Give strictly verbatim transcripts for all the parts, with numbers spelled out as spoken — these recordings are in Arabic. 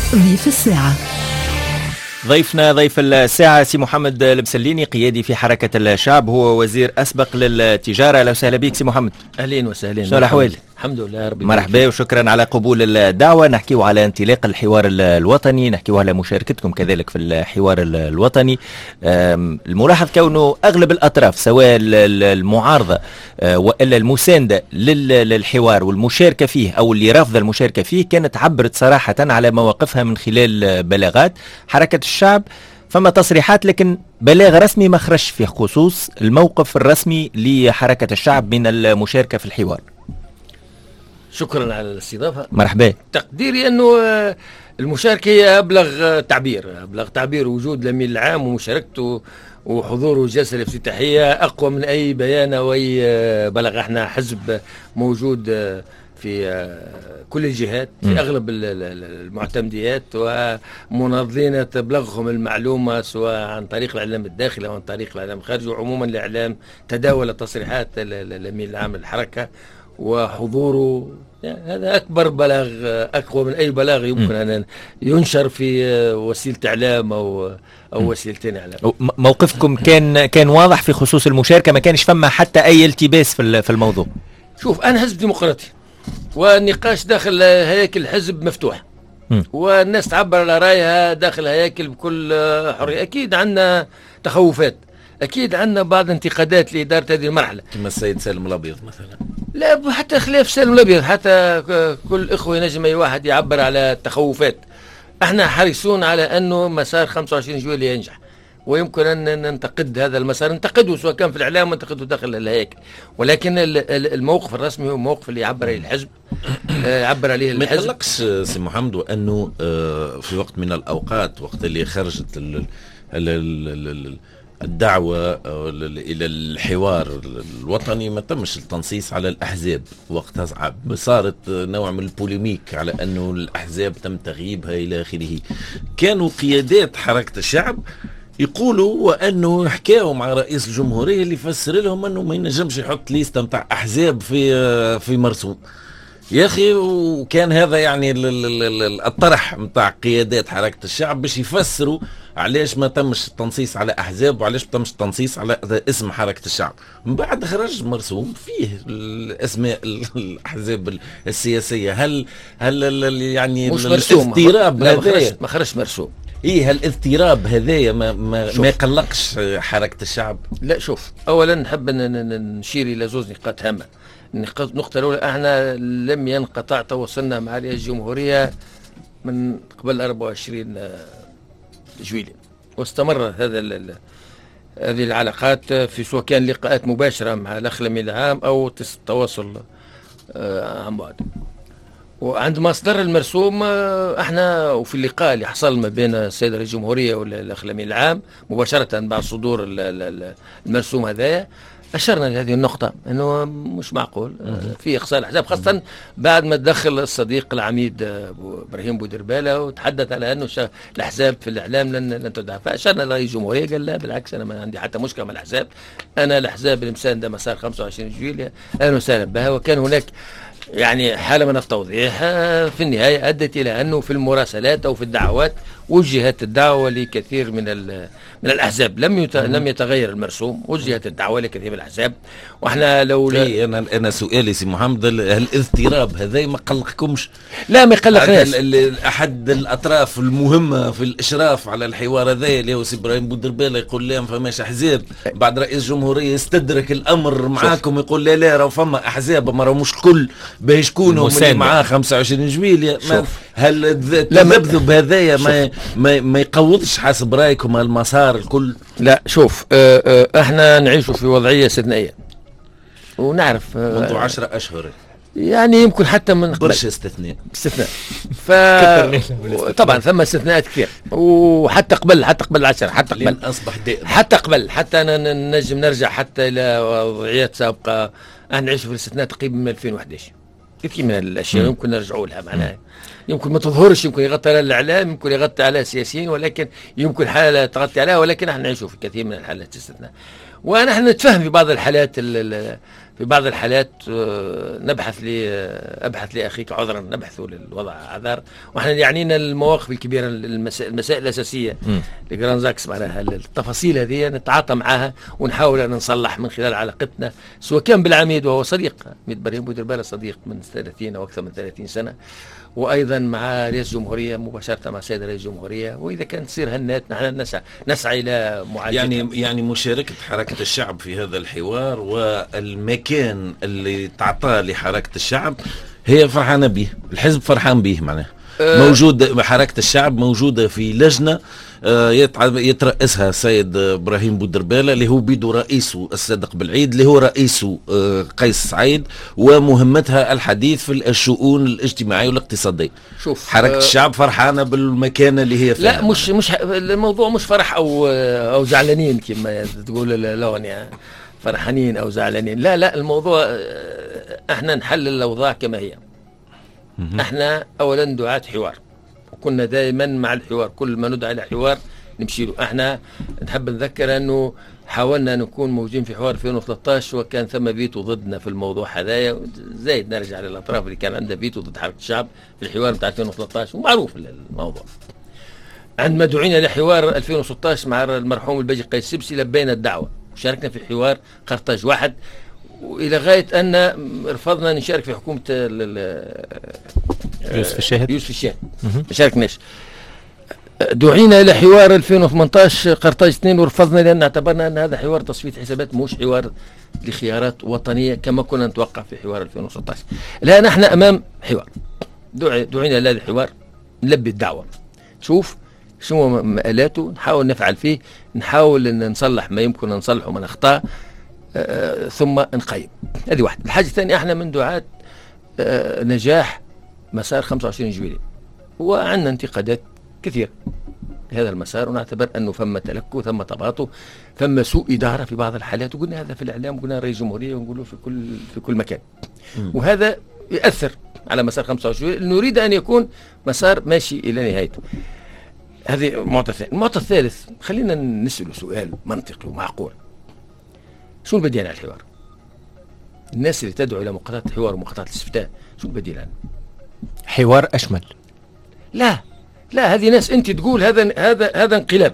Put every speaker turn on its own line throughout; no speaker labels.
ضيف الساعة.
ضيفنا ضيف الساعة سي محمد المسليني، قيادي في حركة الشعب، هو وزير أسبق للتجارة. أهلا وسهلا بك سي محمد.
أهلين وسهلين.
شو الأحوال؟
الحمد لله ربي.
مرحبا وشكرا على قبول الدعوة. نحكيو على انطلاق الحوار الوطني، نحكيو على مشاركتكم كذلك في الحوار الوطني. الملاحظ كونه أغلب الأطراف سواء المعارضة وإلا المساندة للحوار والمشاركة فيه أو اللي رافضة المشاركة فيه كانت عبرت صراحة على مواقفها من خلال بلاغات. حركة الشعب فما تصريحات لكن بلاغ رسمي ما خرج في خصوص الموقف الرسمي لحركة الشعب من المشاركة في الحوار.
شكرا على الاستضافة.
مرحبا.
تقديري أنه المشاركة هي أبلغ تعبير أبلغ تعبير وجود الأمين العام ومشاركته وحضوره الجلسة الافتتاحية أقوى من أي بيان أو أي بلغ. احنا حزب موجود في كل الجهات، في م. أغلب المعتمديات، ومنظمين تبلغهم المعلومة سواء عن طريق الإعلام الداخلي أو عن طريق الإعلام الخارجي، وعموما الإعلام تداول تصريحات الأمين العام للحركة وحضوره. يعني هذا أكبر بلاغ، أقوى من أي بلاغ يمكن أن ينشر في وسيلة إعلام أو أو وسيلتين إعلام.
موقفكم كان كان واضح في خصوص المشاركة، ما كانش فما حتى أي التباس في في الموضوع.
شوف، أنا حزب ديمقراطي والنقاش داخل هياكل الحزب مفتوح، م. والناس تعبر على رأيها داخل هياكل بكل حرية. أكيد عندنا تخوفات، أكيد عندنا بعض انتقادات لإدارة هذه المرحلة،
كما السيد سالم الأبيض مثلا.
لا، حتى خلاف سالم الأبيض، حتى كل إخوة ينجم أي واحد يعبر على التخوفات. احنا حريصون على أنه مسار خمسة وعشرين جويلية ينجح، ويمكن أن ننتقد هذا المسار، ننتقده سواء كان في الإعلام وننتقده داخل الهياكل، ولكن الموقف الرسمي هو الموقف اللي يعبر عليه الحزب، يعبر عليه الحزب.
ما يقلقش سي محمد وأنه في وقت من الأوقات، وقت اللي خرجت ال ال ال الدعوة إلى الحوار الوطني ما تمش التنصيص على الأحزاب، وقتها صارت نوع من البوليميك على أنه الأحزاب تم تغييبها إلى آخره. كانوا قيادات حركة الشعب يقولوا وأنه حكاوا مع رئيس الجمهورية اللي فسر لهم أنه ما ينجمش يحط ليست متاع أحزاب في في مرسوم. يا أخي، وكان هذا يعني الطرح متاع قيادات حركة الشعب باش يفسروا علاش ما تمش التنصيص على أحزاب وعلاش ما تمش التنصيص على اسم حركة الشعب. من بعد خرج مرسوم فيه الأسماء الأحزاب السياسية. هل هل يعني الاضطراب هذا
ما خرجش مرسوم؟
ايه، هالاضطراب هذايا ما ما, ما يقلقش حركة الشعب؟
لا، شوف، اولا نحب نشير الى زوز نقاط هامه. النقطه الاولى، احنا لم ينقطع تواصلنا مع رئيس الجمهوريه من قبل أربعة وعشرين جويلية، واستمر هذا هذه العلاقات في سواء كان لقاءات مباشره مع الاخ الامين العام او تواصل عن بعد. وعند مصدر المرسوم، احنا وفي اللقاء اللي حصل ما بين السيد رئيس الجمهورية والاخ الامين العام مباشرة بعد صدور المرسوم هذايا، اشرنا لهذه النقطة انه مش معقول في اقصاء الاحزاب، خاصة بعد ما تدخل الصديق العميد ابراهيم بودربالة وتحدث على انه الاحزاب في الاعلام لن لن تدعم. فاشرنا لرئيس الجمهورية قال لا بالعكس، انا ما عندي حتى مشكلة مع الاحزاب، انا الاحزاب اللي مساندة مسار خمسة وعشرين جويلية اهلا وسهلا بها. وكان هناك يعني حالة من التوضيح في النهاية أدت إلى أنه في المراسلات أو في الدعوات وجهت الدعوة لكثير من من الأحزاب. لم يت... لم يتغير المرسوم، وجهت الدعوة لكثير من الأحزاب. وإحنا لو
لا... أنا أنا سؤالي سي محمد، الاضطراب هذا ما قلقكمش؟
لا، ما يقلقناش.
أحد الأطراف المهمة في الإشراف على الحوار هذا اللي هو سي إبراهيم بودربالة يقول لا ما فماش أحزاب، بعد رئيس الجمهورية يستدرك الأمر معاكم يقول لا لا راه فما أحزاب، ما راه مش كل باش يكونوا اللي معاه خمسة وعشرين جويلية. هل تذبذب هذايا ما ما ما يقوضش حسب رايكم المسار الكل؟
لا، شوف، اه اه احنا نعيش في وضعيه استثنائيه ونعرف اه
منذ عشرة اشهر،
يعني يمكن حتى من
برش استثناء
استثناء ف طبعا ثم استثناءات كثير، وحتى قبل حتى قبل عشرة حتى قبل
اصبح دائم،
حتى قبل حتى نجم نرجع حتى الى وضعيات سابقه. احنا نعيش في الاستثناء تقريبا من ألفين وأحد عشر. كثير من الاشياء م. يمكن نرجعوا لها معناها، يمكن ما تظهرش، يمكن يغطي على الاعلام، يمكن يغطي على السياسيين، ولكن يمكن حاله تغطي عليها، ولكن احنا نعيش في كثير من الحالات الاستثناء. ونحن نتفهم في بعض الحالات في بعض الحالات نبحث لي ابحث لاخيك عذرا، نبحث للوضع اعذار، واحنا يعنينا المواقف الكبيره، المسائل, المسائل الاساسيه لجران زاكس، معناها التفاصيل هذه نتعاطى معها ونحاول ان نصلح من خلال علاقتنا، سواء كان بالعميد وهو صديق عميد ابراهيم بودربالة، صديق من ثلاثين او اكثر من ثلاثين سنه، وايضا مع رئيس الجمهوريه مباشره مع السيد رئيس الجمهوريه، واذا كانت تصير هنات نحن نسعى نسعى الى معالجتها.
يعني يعني مشاركه حركه الشعب في هذا الحوار والمكان اللي تعطاه لحركه الشعب هي فرحانه به، الحزب فرحان به معناها. أه موجود حركه الشعب موجوده في لجنه يترأسها السيد ابراهيم بودربالة اللي هو بيدو رئيسه الصادق بالعيد، اللي هو رئيسه قيس سعيد، ومهمتها الحديث في الشؤون الاجتماعيه والاقتصاديه.
شوف
حركه أه الشعب فرحانه بالمكانه اللي هي فيها.
لا مش مش الموضوع مش فرح او او زعلانين كما تقول اللون، يعني فرحانين او زعلانين، لا لا، الموضوع احنا نحلل الاوضاع كما هي. احنا اولا دعاة حوار، وكنا دائما مع الحوار، كل ما ندعى الى حوار نمشي له. احنا نحب نذكر انه حاولنا نكون موجودين في حوار ألفين وثلاثة عشر وكان ثم فيتو ضدنا في الموضوع هذايا، زايد نرجع للاطراف اللي كان عندها فيتو ضد حركه الشعب في الحوار بتاع ألفين وثلاثة عشر، ومعروف الموضوع. عندما دعينا لحوار ألفين وستة عشر مع المرحوم الباجي قيس سبسي لبينا الدعوه وشاركنا في حوار قرطاج واحد، والى غايه ان رفضنا نشارك في حكومه
يوسف الشاهد
يوسف الشاهد ما شاركناش. دعينا الى حوار ألفين وثمانية عشر قرطاج اثنين ورفضنا، لان اعتبرنا ان هذا حوار تصفيه حسابات مش حوار لخيارات وطنيه كما كنا نتوقع في حوار ألفين وستة عشر. الان احنا امام حوار، دعينا لهذا الحوار، نلبي الدعوه، نشوف شنو مآلاته، نحاول نفعل فيه، نحاول ان نصلح ما يمكن ان نصلحه من اخطاء، آه ثم نقيم. هذه واحده. الحاجه الثانيه، احنا من دعاة آه نجاح مسار خمسة وعشرين جويلية، وعندنا انتقادات كثير لهذا المسار، ونعتبر انه ثم تلكؤ، ثم تباطؤ، ثم سوء اداره في بعض الحالات، وقلنا هذا في الاعلام، وقلنا رئيس الجمهوريه، ونقوله في كل في كل مكان. م. وهذا ياثر على مسار خمسة وعشرين، نريد ان يكون مسار ماشي الى نهايته. هذه معطى ثاني. المعطى الثالث، خلينا نسأله سؤال منطقي ومعقول. شو البديل عن الحوار؟ الناس اللي تدعو الى مقاطعه الحوار ومقاطعه الاستفتاء، شو البديل عنه؟
حوار اشمل.
لا لا، هذه ناس انت تقول هذا هذا هذا انقلاب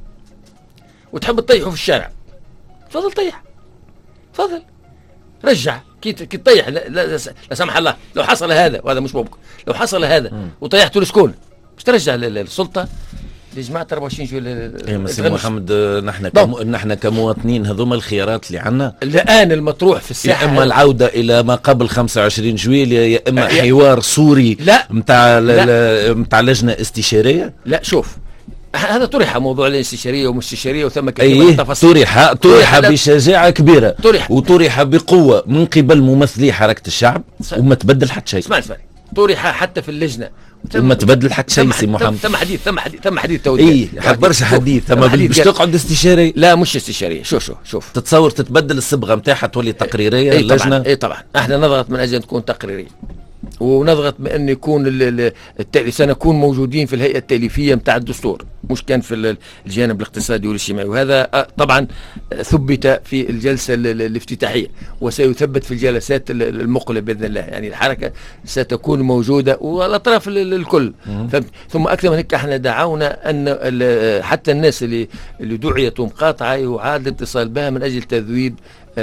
وتحب تطيحه في الشارع، تفضل طيح، تفضل رجع. كي كي تطيح، لا, لا, لا سمح الله لو حصل هذا، وهذا مش ممكن، لو حصل هذا م. وطيحته لشكون؟ مش ترجع للسلطه لجماعه أربعة وعشرين جويلية.
يا مسيو محمد، نحن كم... نحن كمواطنين هذوما الخيارات اللي عندنا
الان المطروح في الساحه،
يا اما العوده الى ما قبل خمسة وعشرين جويلية، يا اما حوار سوري نتاع نتاع لجنه استشاريه.
لا شوف، هذا طرح موضوع الاستشاريه ومستشاريه، وثم
كثير من التفاصيل. طرح طرح بشجاعه كبيره، طرح وطرح بقوه من قبل ممثلي حركه الشعب، وما تبدل حتى شيء.
اسمع اسمع، طرح حتى في اللجنه
وما تبدل حتى شيء. سي محمد،
ثم حديث ثم حديث ثم حديث توجيه.
اي برشا حديث، ثم باش تقعد استشاري.
لا مش استشاريه. شوف شوف شوف
تتصور تتبدل الصبغه نتاعها تولي تقريريه.
اي
اللجنه
طبعا، اي طبعا احنا نضغط من اجل ان تكون تقريريه، ونضغط بأن يكون التالي سنكون موجودين في الهيئة التأليفية متاع الدستور، مش كان في الجانب الاقتصادي والاجتماعي، وهذا طبعا ثبت في الجلسة الافتتاحية وسيثبت في الجلسات المقبلة بإذن الله. يعني الحركة ستكون موجودة والأطراف الكل. ثم أكثر من هيك احنا دعونا أن حتى الناس اللي اللي دعيت مقاطعة يعاد الاتصال بها من أجل تذويب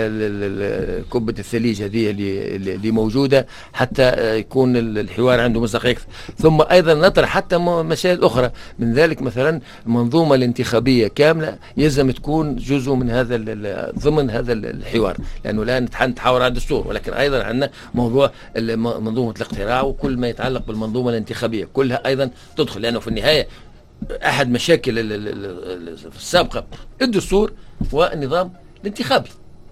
كبة الثليج هذه اللي, اللي موجودة، حتى يكون الحوار عنده مصداقية. ثم أيضا نطرح حتى مسائل أخرى من ذلك، مثلا المنظومة الانتخابية كاملة يلزم تكون جزء من هذا ضمن هذا الحوار، لأنه لا نتحاور على الدستور، ولكن أيضا عندنا موضوع منظومة الاقتراع وكل ما يتعلق بالمنظومة الانتخابية كلها أيضا تدخل، لأنه في النهاية أحد مشاكل السابقة الدستور والنظام الانتخابي.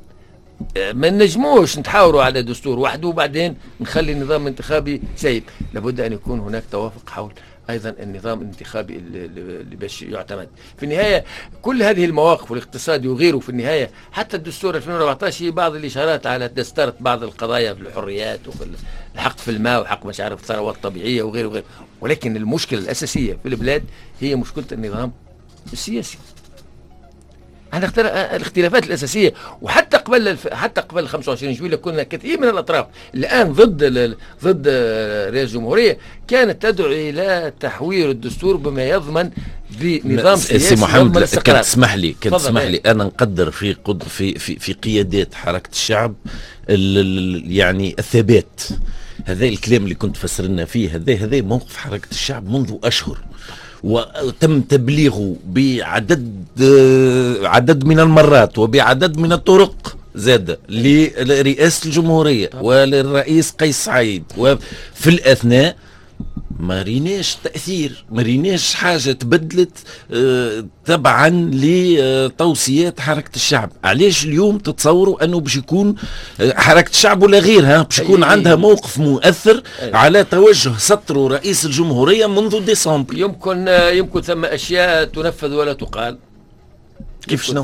ما نجموش نتحاوروا على دستور وحده وبعدين نخلي النظام الانتخابي سيد. لابد أن يكون هناك توافق حول أيضا النظام الانتخابي اللي باش يعتمد. في النهاية كل هذه المواقف والاقتصادي وغيره، في النهاية حتى الدستور ألفين وأربعة عشر هي بعض الإشارات على تسترت بعض القضايا في الحريات وفي الحق في الماء وحق مش عارف الثروات الطبيعية وغيره وغيره، ولكن المشكلة الأساسية في البلاد هي مشكلة النظام السياسي. احنا الاختلافات الاساسيه، وحتى قبل الف... حتى قبل خمسة وعشرين جويلية كنا كثير من الاطراف الان ضد ال... ضد رئاسه الجمهوريه كانت تدعو الى تحوير الدستور بما يضمن بنظام سياسي
محمد. كان تسمح لي كان تسمح لي انا نقدر في قد في في في قيادات حركه الشعب ال... يعني الثبات. هذا الكلام اللي كنت فسرنا فيه، هذا هذا موقف حركه الشعب منذ اشهر، وتم تبليغه بعدد عدد من المرات وبعدد من الطرق زاد لرئاسة الجمهورية وللرئيس قيس سعيد، وفي الأثناء ما ريناش تأثير، ما ريناش حاجة تبدلت اه تبعا لتوصيات حركة الشعب. علاش اليوم تتصوروا أنه باش يكون حركة الشعب ولا غيرها باش يكون عندها موقف مؤثر على توجه سطر رئيس الجمهورية منذ ديسمبر؟
يمكن يمكن ثم أشياء تنفذ ولا تقال.
كيف شنو؟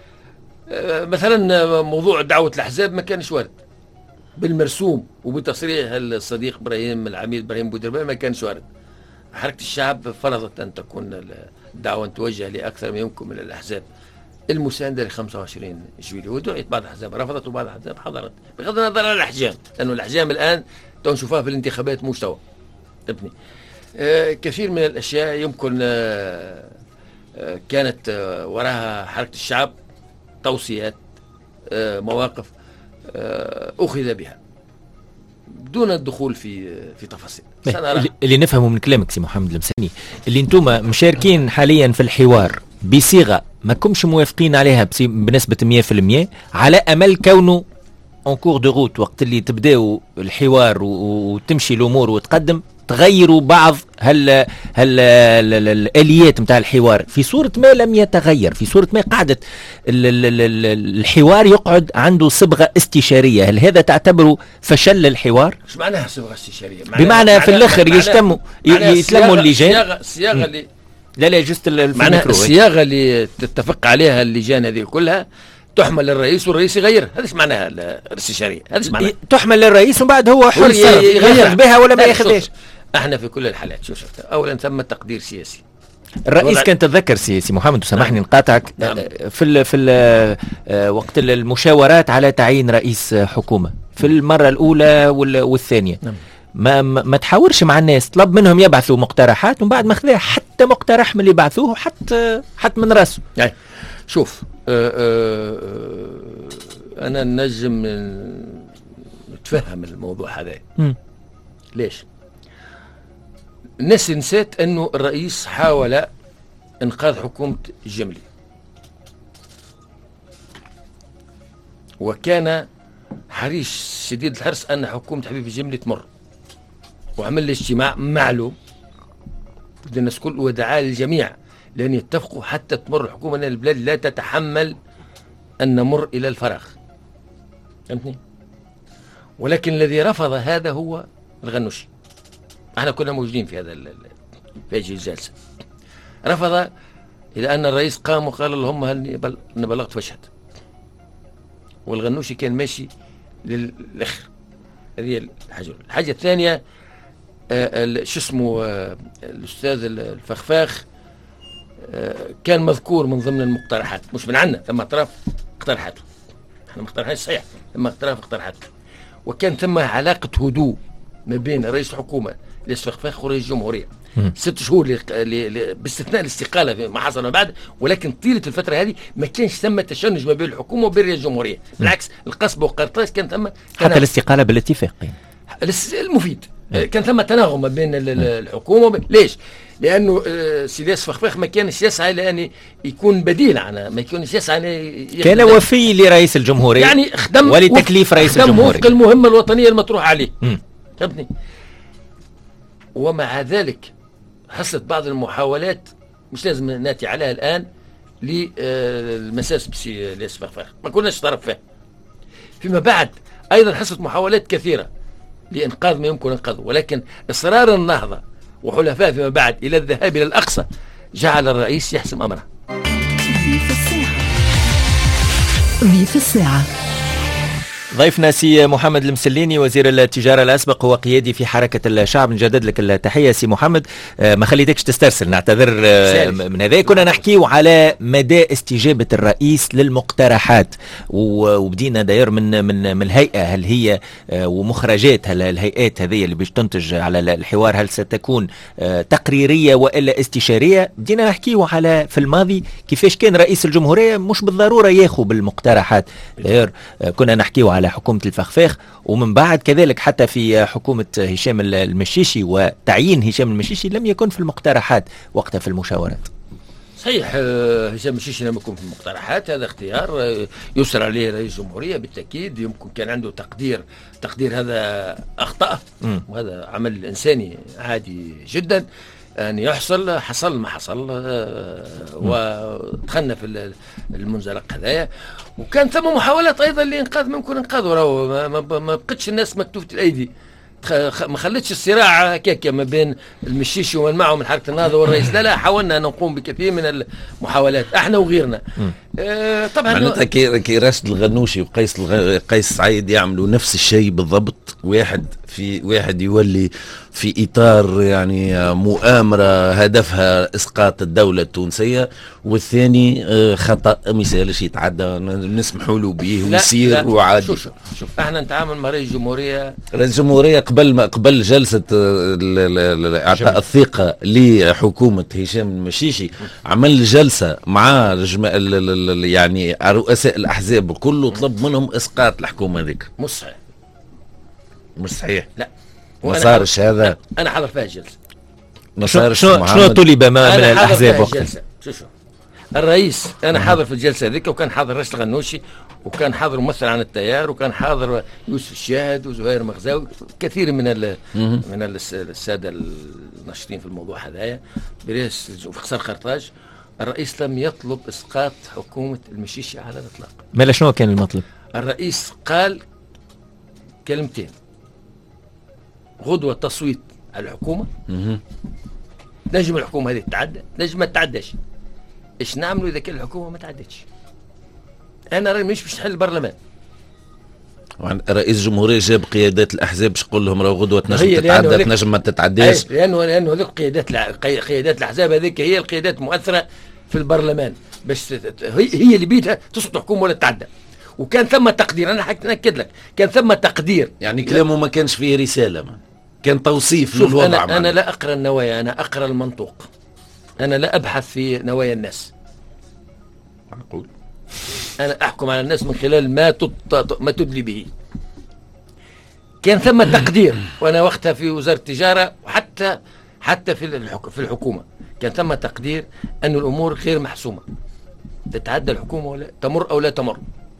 مثلا موضوع دعوة الأحزاب ما كانش وارد بالمرسوم وبتصريح الصديق ابراهيم العميد ابراهيم بودربان، ما كانش وارد. حركه الشعب فرضت ان تكون الدعوه توجه لاكثر ما يمكن من الاحزاب المسانده ل خمسة وعشرين جويلية، ودعيت بعض الاحزاب رفضت وبعض الاحزاب حضرت، بغض النظر عن الاحجام، لانه الاحجام الان نشوفها في الانتخابات مستوى ابني. آه كثير من الاشياء يمكن آه آه كانت آه وراها حركه الشعب توصيات آه مواقف أخذ بها دون الدخول في في تفاصيل.
اللي نفهمه من كلامك سي محمد المساني، اللي انتم مشاركين حاليا في الحوار بصيغه ما كنتش موافقين عليها بنسبه مية بالمية، على امل كونه اون كور دو روت وقت اللي تبداوا الحوار وتمشي الامور وتقدم تغيروا بعض هل هل الاليات نتاع الحوار في صوره ما لم يتغير، في صوره ما قعدت الحوار يقعد عنده صبغه استشاريه. هل هذا تعتبره فشل الحوار؟
ايش معناها صبغه استشاريه؟
بمعنى في الاخر يجتموا يتلموا اللجان،
الصياغه الصياغه اللي
لا لا جست
معناها الصياغه اللي تتفق عليها اللجان هذه كلها تحمل للرئيس والرئيس يغير. هذا ايش معناها الاستشاريه؟ هذا ايش معناها؟
تحمل للرئيس ومن بعد هو حر يغير بها ولا ما ياخذهاش.
احنا في كل الحالات شو شفت اولا ثم تقدير سياسي.
الرئيس كان تتذكر سياسي محمد وسامحني نقاطعك،
نعم.
في ال في ال وقت المشاورات على تعيين رئيس حكومه في المره الاولى والثانيه، نعم. ما ما تحاورش مع الناس، طلب منهم يبعثوا مقترحات ومن بعد ما خذا حتى مقترح من اللي بعثوه حتى حتى من راسه.
يعني شوف أه أه انا نجم نتفهم الموضوع هذا. ليش؟ الناس نسيت انه الرئيس حاول انقاذ حكومة الجملي، وكان حريص شديد الحرص ان حكومة حبيب الجملي تمر، وعمل اجتماع معلوم ضد الناس كل ودعا للجميع لان يتفقوا حتى تمر الحكومة، لان البلاد لا تتحمل ان نمر الى الفراغ. فهمتني؟ ولكن الذي رفض هذا هو الغنوشي. احنا كنا موجودين في هذا في هذه الجلسه. رفض الى ان الرئيس قام وقال اللهم هل بل انا بلغت فاشهد، والغنوشي كان ماشي للاخر. هذه الحاجه. الحاجه الثانيه آه شو اسمه آه الاستاذ الفخفاخ آه كان مذكور من ضمن المقترحات، مش من عندنا، ثم اطراف اقترحته، احنا ما اقترحناش صحيح، ثم اطراف اقترحته، وكان ثم علاقه هدوء ما بين رئيس الحكومه الفخفاخ ورئيس الجمهوريه ست شهور ل... ل... ل... باستثناء الاستقاله ما حصل ما بعد، ولكن طيله الفتره هذه ما كانش ثم تشنج ما بين الحكومه وبين رئيس الجمهوريه، بالعكس القصبة وقرطاس كان ثم
حتى الاستقاله بالاتفاق
المفيد. كان ثم تناغم ما بين الحكومه وبين... ليش؟ لانه سيداس فخفاخ ما كانش يسعى لان يكون بديل عنها، ما كانش يسعى
كان وفي لرئيس الجمهوريه
يعني خدم
ولتكليف رئيس الجمهوريه،
وفق المهمه الوطنيه المطروحه عليه. فهمتني؟ ومع ذلك حصلت بعض المحاولات مش لازم ناتي عليها الان للمساس بسي الفخفاخ، ما كناش طرف فيها. فيما بعد ايضا حصلت محاولات كثيره لانقاذ ما يمكن انقاذه، ولكن اصرار النهضه وحلفاء فيما بعد الى الذهاب الى الاقصى جعل الرئيس يحسم امره.
ضيف الساعه ضيف الساعه
ضيفنا سي محمد المسليني وزير التجارة الأسبق، هو قيادي في حركة الشعب. نجدد لك التحية سي محمد، ما خليتكش تسترسل، نعتذر من هذا. كنا نحكيو على مدى استجابة الرئيس للمقترحات، وبدينا داير من من من الهيئة، هل هي ومخرجات الهيئات هذه اللي باش تنتج على الحوار هل ستكون تقريرية وإلا استشارية. بدينا نحكيو على في الماضي كيفاش كان رئيس الجمهورية مش بالضرورة ياخذ بالمقترحات. داير كنا نحكيو على حكومة الفخفاخ، ومن بعد كذلك حتى في حكومة هشام المشيشي وتعيين هشام المشيشي لم يكن في المقترحات وقتها في المشاورات.
صحيح، هشام المشيشي لم يكن في المقترحات، هذا اختيار يسر عليه رئيس الجمهورية بالتأكيد. يمكن كان عنده تقدير تقدير هذا أخطأ، وهذا عمل إنساني عادي جدا أن يحصل. حصل ما حصل، ودخلنا في المنزلق هذايا. وكان ثم محاولات أيضا لإنقاذ ممكن إنقاذه، راهو ما بقتش الناس مكتوفة الأيدي، ما خلتش الصراع هكاك ما بين المشيشي ومن معه من حركة النهضة والرئيس. لا لا، حاولنا أن نقوم بكثير من المحاولات احنا وغيرنا. آه طبعا
معناتها كي كي راشد الغنوشي وقيس الغ... قيس سعيد يعملوا نفس الشيء بالضبط. واحد في واحد يولي في اطار يعني مؤامره هدفها اسقاط الدوله التونسيه، والثاني خطا ما يسالش يتعدى، نسمحوا له به ويصير وعادي.
شوف شوف شوف احنا نتعامل مع رئيس الجمهوريه
رئيس الجمهوريه قبل ما قبل جلسه اعطاء الثقه لحكومه هشام المشيشي عمل جلسه مع يعني رؤساء الاحزاب الكل، طلب منهم اسقاط الحكومه هذيك.
مش صحيح،
مش صحيح،
لا
ما صارش هذا.
انا حاضر فيها الجلسه.
ما صارش.
شنو شنو طلب ما من الاحزاب وقتها؟
شو شو الرئيس انا حاضر في الجلسه هذيك، وكان حاضر راشد الغنوشي، وكان حاضر ممثل عن التيار، وكان حاضر يوسف الشاهد وزهير مغزاوي، كثير من ال من الساده الناشطين في الموضوع هذايا برئاسه خسر خرطاج. الرئيس لم يطلب اسقاط حكومه المشيشي على الاطلاق.
ما شنو كان المطلب؟
الرئيس قال كلمتين: غدوه تصويت على الحكومه، نجم الحكومه هذه تتعدى، نجم ما تتعداش. ايش نعملوا اذا كان الحكومه ما تعدتش؟ انا راني مش باش نحل البرلمان.
رئيس الجمهوريه جاب قيادات الاحزاب باش يقول لهم راه غدوه تنجم تتعدى تنجم ما تتعداش،
لانه لانه هذوك قيادات قيادات الاحزاب هذيك هي القيادات المؤثره في البرلمان، باش هي اللي بيدها تسقط حكومه ولا تتعدى. وكان ثم تقدير، انا ناكد لك كان ثم تقدير،
يعني كلامه ما كانش فيه رساله، ما كان توصيف
للوضع. انا انا لا اقرا النوايا، انا اقرا المنطوق. انا لا ابحث في نوايا الناس،
معقول.
انا احكم على الناس من خلال ما ما تدلي به. كان ثم تقدير، وانا وقتها في وزاره التجاره، وحتى حتى في في الحكومه كان ثم تقدير ان الامور غير محسومه، تتعدى الحكومه ولا تمر او لا تمر.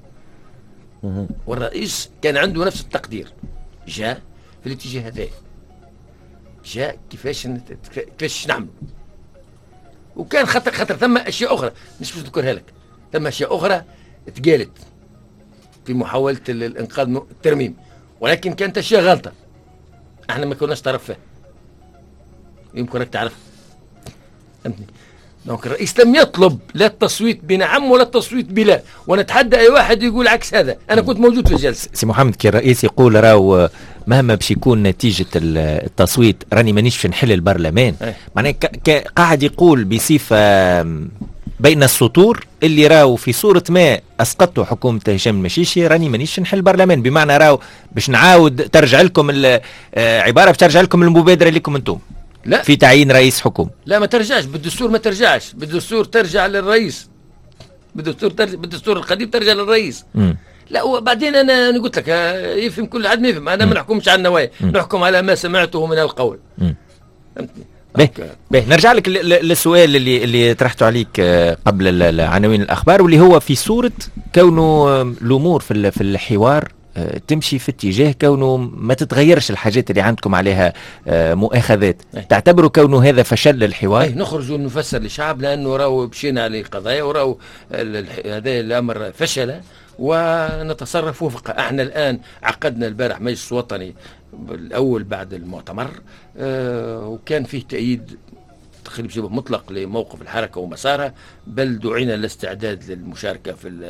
والرئيس كان عنده نفس التقدير، جاء في الاتجاه هذا، جاء كيفاش كيفاش نعمل. وكان خطر خطر ثم اشياء اخرى مش باش نذكرها لك، ثم اشياء اخرى تقالت في محاوله الانقاذ الترميم، ولكن كانت اشياء غلطه احنا ما كناش طرف فيها، يمكن راك تعرف. فهمتني؟ دونك الرئيس لم يطلب لا التصويت بنعم ولا التصويت بلا، ونتحدى اي واحد يقول عكس هذا. انا كنت موجود في الجلسه.
سي محمد، كي الرئيس يقول راهو مهما باش يكون نتيجه التصويت راني مانيش في نحل البرلمان، معناه قاعد يقول بصفه بين السطور اللي راهو في صوره ما اسقطوا حكومه هشام المشيشي راني مانيش نحل البرلمان، بمعنى راهو باش نعاود ترجع لكم عباره باش ترجع لكم المبادره لكم انتم. لا، في تعيين رئيس حكومه.
لا ما ترجعش بالدستور، ما ترجعش بالدستور، ترجع للرئيس. بالدستور ترجع، بالدستور القديم ترجع للرئيس. م. لا وبعدين انا انا قلت لك يفهم كل حد ما يفهم، انا ما نحكمش على النوايا، نحكم على ما سمعته من القول. فهمتني؟
باهي باهي نرجع لك للسؤال اللي اللي طرحته عليك قبل عناوين الاخبار، واللي هو في صوره كونه الامور في في الحوار تمشي في اتجاه كونه ما تتغيرش الحاجات اللي عندكم عليها مؤاخذات. أي. تعتبروا كونه هذا فشل للحوار؟
أي نخرج ونفسر للشعب، لانه راهو مشينا على قضايا وراهو هذا الامر فشل ونتصرف وفقه. احنا الان عقدنا البارح مجلس وطني الاول بعد المؤتمر، آه وكان فيه تأييد تقريبا شبه مطلق لموقف الحركه ومسارها، بل دعينا للاستعداد للمشاركه في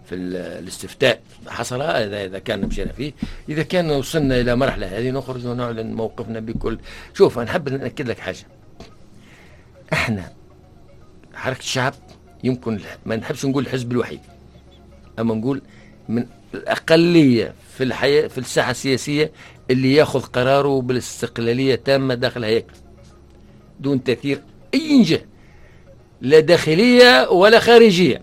في الاستفتاء حصل، اذا اذا كان مشينا فيه، اذا كان وصلنا الى مرحله هذه نخرج ونعلن موقفنا بكل. شوف انا نحب ناكد لك حاجه، احنا حركه الشعب يمكن ما نحبش نقول الحزب الوحيد، اما نقول من الاقليه في الحياه في الساحه السياسيه اللي ياخذ قراره بالاستقلاليه تامه داخل هيكل دون تاثير اي جهه لا داخليه ولا خارجيه.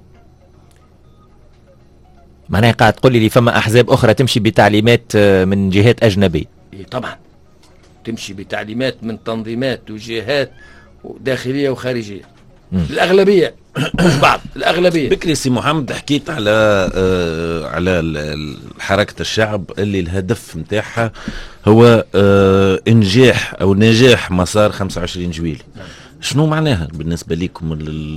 معناها قاعد تقول لي فما احزاب اخرى تمشي بتعليمات من جهات اجنبيه؟
إيه طبعا تمشي بتعليمات من تنظيمات وجهات داخليه وخارجيه. مم. الاغلبيه مش بعض، الاغلبيه.
بكري سي محمد حكيت على آه على حركه الشعب اللي الهدف نتاعها هو آه انجاح او نجاح مسار خمسة وعشرين جويلية. نعم. شنو معناها بالنسبه لكم؟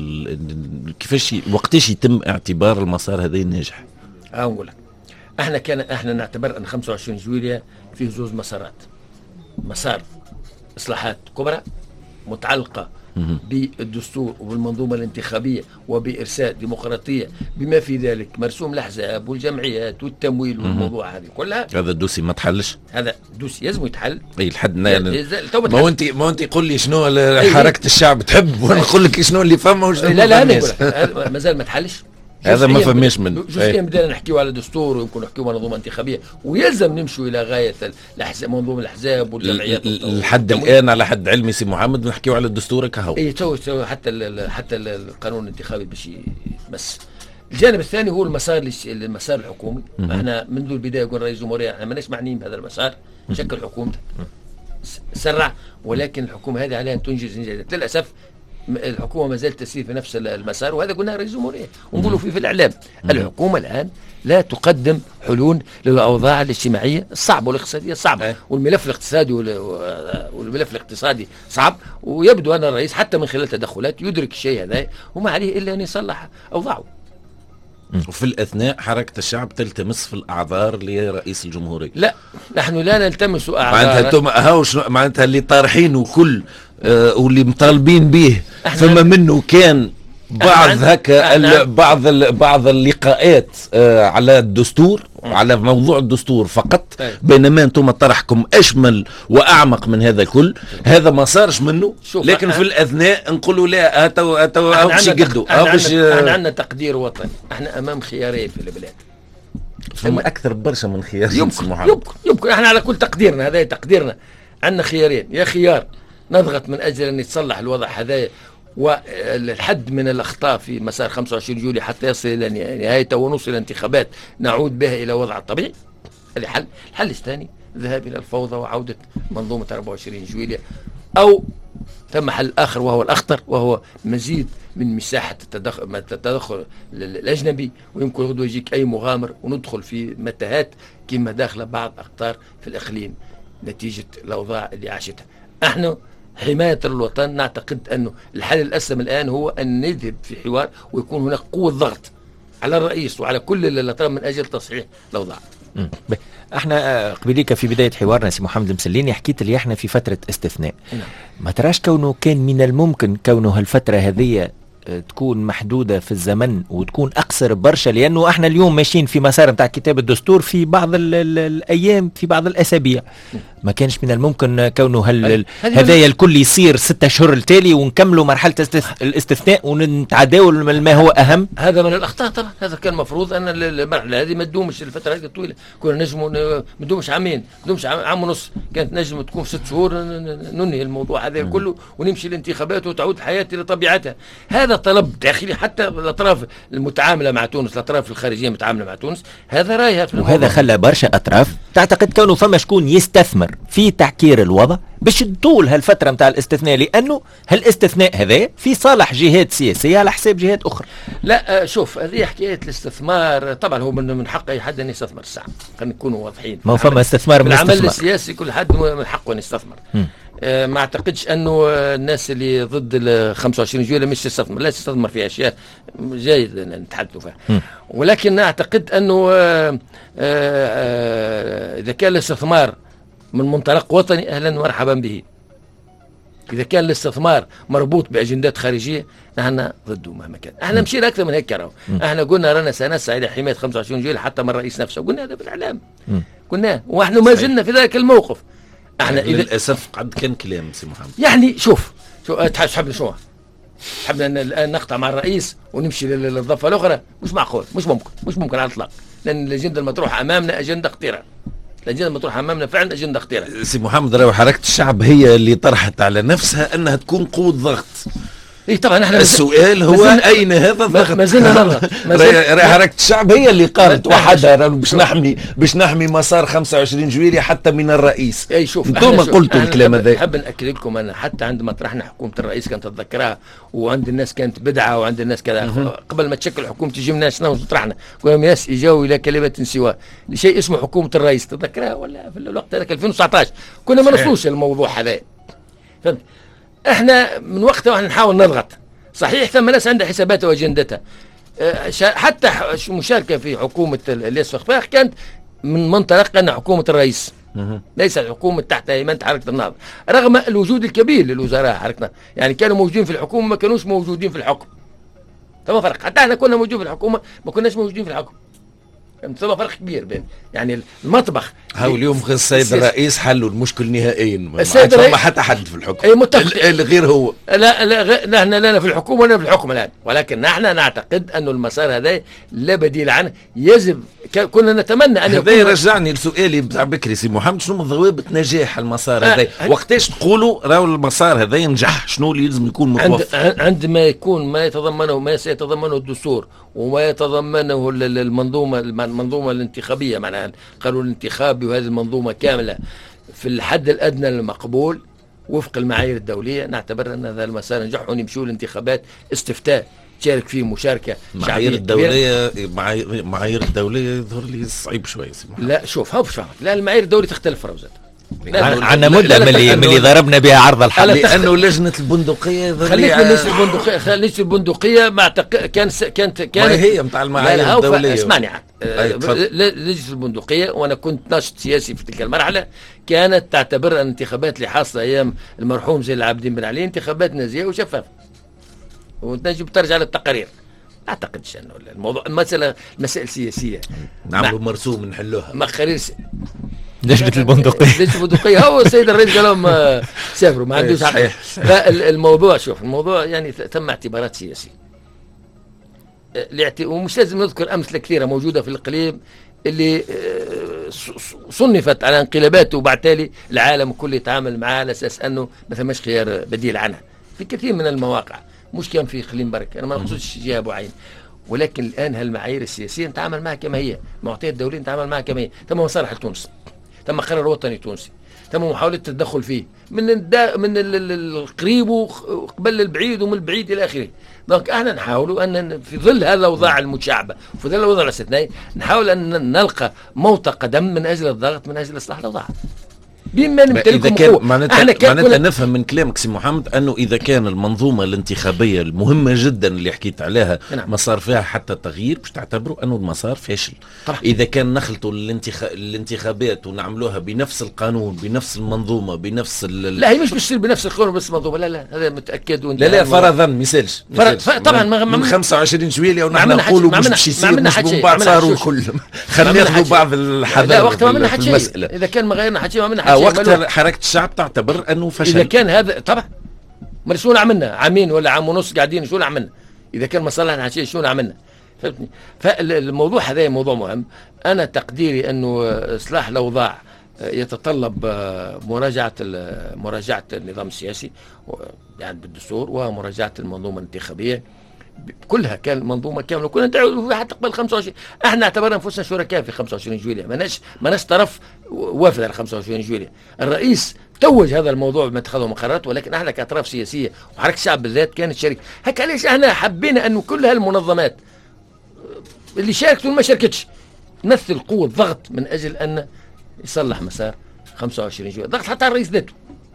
كيفاش وقتاش يتم اعتبار المسار هذا ناجح؟
أقول لك احنا كان احنا نعتبر ان خمسة وعشرين جويلية فيه زوز مسارات، مسار اصلاحات كبرى متعلقه بالدستور وبالمنظومه الانتخابيه وبارساء ديمقراطيه بما في ذلك مرسوم الاحزاب والجمعيات والتمويل والموضوع هذه كلها.
هذا الدوسي ما تحلش،
هذا دوسي لازم يتحل.
اي لحد يعني ما انت ما انت قول لي شنو حركه الشعب تحب وانا نقول لك شنو اللي فما وشنو
لا لا لا مازال ما تحلش.
هذا ما فهمش منه.
جزئيا بدنا نحكيو على دستور ويمكن نحكيو على منظومه انتخابيه ويلزم نمشوا الى غايه الاحزاب، منظومه الاحزاب والجمعيات.
لحد الان على حد علمي سي محمد نحكيو على الدستور كهو.
اي تو تو حتى ال حتى ال القانون الانتخابي باش بس. الجانب الثاني هو المسار المسار الحكومي. احنا منذ البدايه قلنا رئيس الجمهوريه احنا ماناش معنيين بهذا المسار، شكل حكومته سرع، ولكن الحكومه هذه عليها ان تنجز انجازات. للاسف الحكومه ما زالت تسير في نفس المسار، وهذا قلنا رئيس الجمهوريه ونقولوا فيه في الاعلام. الحكومه الان لا تقدم حلول للاوضاع الاجتماعيه الصعبه والاقتصاديه الصعبه، والملف الاقتصادي والملف الاقتصادي صعب، ويبدو ان الرئيس حتى من خلال تدخلات يدرك الشيء هذا وما عليه الا ان يصلح اوضاعه.
وفي الأثناء حركة الشعب تلتمس في الأعذار لرئيس الجمهورية.
لا نحن لا نلتمس أعذار.
معناتها انتم هاوش معناتها اللي طارحين وكل آه واللي مطالبين به ثم منه كان بعض هكا بعض بعض اللقاءات آه على الدستور على موضوع الدستور فقط، بينما انتم طرحكم اشمل واعمق من هذا الكل. هذا ما صارش منه، لكن في الاثناء نقولوا لا اتو اتو باش يقدوا.
احنا عندنا تقدير وطني، احنا امام خيارين في البلاد،
ثم اكثر برشا من خيار.
يمكن يمكن يمكن احنا على كل تقديرنا، هذا تقديرنا، عندنا خيارين، يا خيار نضغط من اجل ان يتصلح الوضع هذا والحد من الأخطاء في مسار خمسة وعشرين جويلية حتى يصل إلى نهايته ونوصل إلى انتخابات نعود بها إلى وضع الطبيعي. هذا حل. الحل الثاني الذهاب إلى الفوضى وعودة منظومة أربعة وعشرين جويلية، أو ثم حل آخر وهو الأخطر، وهو مزيد من مساحة التدخل, التدخل الأجنبي، ويمكن غدوة يجيك أي مغامر وندخل في متاهات كما داخل بعض أقطار في الإقليم نتيجة الأوضاع اللي عاشتها. احنا حماية الوطن نعتقد أنه الحل الأسلم الآن هو أن نذهب في حوار ويكون هناك قوة ضغط على الرئيس وعلى كل الأطراف من أجل تصحيح الأوضاع.
احنا قبليك في بداية حوارنا سي محمد المسليني حكيت لي احنا في فترة استثناء. نعم. ما تراش كونه كان من الممكن كونه هالفترة هذه تكون محدودة في الزمن وتكون أقصر برشا، لأنه احنا اليوم ماشيين في مسار متاع كتاب الدستور في بعض ال ال الأيام في بعض الأسابيع. ما كانش من الممكن كونه هذايا الكل يصير ستة أشهر التالي ونكملوا مرحلة الاستثناء ونتعداو ما هو أهم.
هذا من الأخطاء طبعا، هذا كان مفروض أن المرحلة هذه ما تدومش الفترة هذه الطويلة، كنا نجموا ما تدومش عامين، ما تدومش عام ونص، كانت نجم تكون ست شهور ننهي الموضوع هذا كله ونمشي الانتخابات وتعود الحياة إلى طبيعتها. هذا طلب داخلي حتى الأطراف المتعاملة مع تونس، الأطراف الخارجية المتعاملة مع تونس، هذا رايها في
وهذا خلى برشا أطراف تعتقد كونه فما شكون يستثمر في تعكير الوضع باش تطول هالفترة متاع الاستثناء، لأنه هالاستثناء هذا في صالح جهات سياسية على حساب جهات أخرى.
لا شوف هذه حكاية الاستثمار طبعا هو من من حق أي حد أن يستثمر الساعة، خلينا نكونوا واضحين.
ما فما استثمار من
العمل السياسي كل حد من حقه أن يستثمر. آه ما اعتقدش انه الناس اللي ضد ال خمسة وعشرين جويلية مش تستثمر، لا تستثمر في اشياء جيد نتحدثوا فيها، ولكن اعتقد انه آه آه آه اذا كان الاستثمار من منطلق وطني اهلا ومرحبا به. اذا كان الاستثمار مربوط باجندات خارجيه نحن ضده مهما كان. احنا مشينا اكثر من هيك راهو. احنا قلنا رانا سنسعى الى حمايه خمسة وعشرين جويلية حتى من الرئيس نفسه، قلنا هذا بالاعلام قلنا، ونحن ما زلنا في ذلك الموقف.
احنا إذا للاسف قد كان كلام سي محمد.
يعني شوف شو تحب شو حبنا الان نقطع مع الرئيس ونمشي للضفه الاخرى؟ مش معقول، مش ممكن، مش ممكن على الاطلاق، لان الاجنده المطروحه امامنا اجنده خطيره. الاجنده المطروحه امامنا فعلا اجنده خطيره.
سي محمد راهو حركه الشعب هي اللي طرحت على نفسها انها تكون قوه ضغط.
اي طبعا احنا
السؤال هو اين هذا الضغط؟
ما زلنا نضغط.
حركه الشعب هي اللي قالت وحدها باش نحمي باش نحمي مسار خمسة وعشرين جويلية حتى من الرئيس.
اي شوف
انتم قلتوا الكلام هذا.
نحب ناكد لكم انا حتى عندما طرحنا حكومه الرئيس كانت تتذكرها، وعند الناس كانت بدعه وعند الناس كذا، قبل ما تشكل حكومه الجمنة شنو طرحنا؟ قلنا الناس يجاوا الى كلمه سواء لشيء اسمه حكومه الرئيس، تتذكرها ولا في الوقت هذاك ألفين وتسعطاش كنا ما نوصلوش الموضوع هذا. فهمت؟ احنا من وقتها واحنا نحاول نضغط. صحيح ثم ناس عندها حساباتها واجندتها، حتى مشاركه في حكومه الياس فخفاخ كانت من منطلق ان حكومه الرئيس ليست حكومه تحت هيمنه حركه النهضه، رغم الوجود الكبير للوزراء حركتنا، يعني كانوا موجودين في الحكومه ما كانوش موجودين في الحكم. ثم فرق، حتى احنا كنا موجودين في الحكومه ما كناش موجودين في الحكم. ثم فرق كبير بين يعني المطبخ.
هاو اليوم السيد الرئيس حلوا المشكل نهائيا، ما عادش فما حتى حد في الحكم.
اي متفق.
غير هو.
لا لا نحن لا في الحكومه ولا في الحكم الان، ولكن نحن نعتقد أن المسار هذا لا بديل عنه، يجب كنا نتمنى ان يكون.
هذا يرجعني لسؤالي بتاع بكري سي محمد، شنو ضوابط نجاح المسار هذا؟ آه وقتاش تقولوا راهو المسار هذا ينجح؟ شنو اللي لازم يكون متوفر؟
عند عندما يكون ما يتضمنه ما سيتضمنه الدستور وما يتضمنه المنظومه المنظومه الانتخابيه، معناها القانون الانتخابي، وهذه المنظومه كامله في الحد الادنى المقبول وفق المعايير الدوليه، نعتبر ان هذا المسار نجح ونمشوا الانتخابات استفتاء تشارك فيه مشاركه شعبيه.
معايير الدوليه معايير الدوليه يظهر لي صعيب شويه.
لا شوف هاو فهمت، لا المعايير الدوليه تختلف روزات.
عندنا مده ملي ملي ضربنا بها عرض الحل،
لانه لجنه البندقيه
خليك من لجنه البندقيه خليك البندقيه مع كان كانت كانت
هي نتاع المعايير الدوليه.
اسمعني عاد لجنه البندقيه، وانا كنت ناشط سياسي في تلك المرحله، كانت تعتبر ان الانتخابات اللي حاصله ايام المرحوم زين العابدين بن علي انتخابات نزيهه وشفافه، وتنجم ترجع للتقارير. ما اعتقدش انه الموضوع المساله مسائل سياسيه
نعملوا مرسوم نحلوها
ما خليل
لجنة البندقية
لجنة البندقية هو السيد الرئيس قال لهم سافروا ما عندوش حق. فالموضوع شوف الموضوع يعني تم اعتبارات سياسية، ومش لازم نذكر أمثلة كثيرة موجودة في الإقليم اللي صنفت على انقلابات وبعد تالي العالم كله يتعامل معها على أساس أنه ما ثماش خيار بديل عنها في كثير من المواقع، مش كان في إقليم بركة، أنا ما نقصدش جهة معينة، ولكن الآن هالمعايير السياسية نتعامل معها كما هي، المعطيات الدولية نتعامل معها كما هي، تم مصالح تونس، تم قرار وطني تونسي، تم محاولة التدخل فيه من الدا من القريب وقبل البعيد ومن البعيد إلى آخره. دونك احنا نحاول أن في ظل هذا الأوضاع المتشعبة وفي ظل الوضع الاستثنائي نحاول أن نلقى موطأ قدم من أجل الضغط من أجل إصلاح الأوضاع. بما
إذا كان معناتها معناتها نفهم من كلامك سي محمد أنه إذا كان المنظومة الانتخابية المهمة جدا اللي حكيت عليها نعم. ما صار فيها حتى تغيير باش تعتبروا أنه المسار فاشل. طبعا. إذا كان نخلطوا الانتخ... الانتخابات ونعملوها بنفس القانون بنفس المنظومة بنفس ال...
لا هي مش بتصير بنفس القانون بنفس المنظومة، لا لا هذا متأكد.
لا لا فرضا مثالش
فر... ف... طبعا
من, من خمسة وعشرين جويلية ونحن نقولوا مش باش يصير مش من بعد صاروا كلهم خلينا ناخذوا بعض الحذر.
لا وقت ما عملنا حتى شيء، إذا كان ما غيرنا حتى شيء ما عملنا حتى شيء.
حركة الشعب تعتبر انه فشل.
اذا كان هذا طبعا ما شو عملنا عامين ولا عام ونص قاعدين شو عملنا، اذا كان مصلحنا شيء شو عملنا، فهمتني؟ فالموضوع هذا موضوع مهم. انا تقديري انه اصلاح الاوضاع يتطلب مراجعه مراجعه النظام السياسي يعني بالدستور ومراجعه المنظومه الانتخابيه كلها، كان منظومه كامله كنا ندعو حتى قبل خمسة وعشرين. احنا اعتبرنا انفسنا شركاء في خمسة وعشرين جويلية، ماناش ماناش طرف وافد على خمسة وعشرين جويلية. الرئيس توج هذا الموضوع بما اتخذه من قرارات، ولكن احنا كاطراف سياسيه وحركه الشعب بالذات كانت شريك. هيك علاش احنا حبينا انه كل هالمنظمات اللي شاركت واللي ما شاركتش تمثل قوه ضغط من اجل ان يصلح مسار خمسة وعشرين جويلية، ضغط حتى على الرئيس ذاته.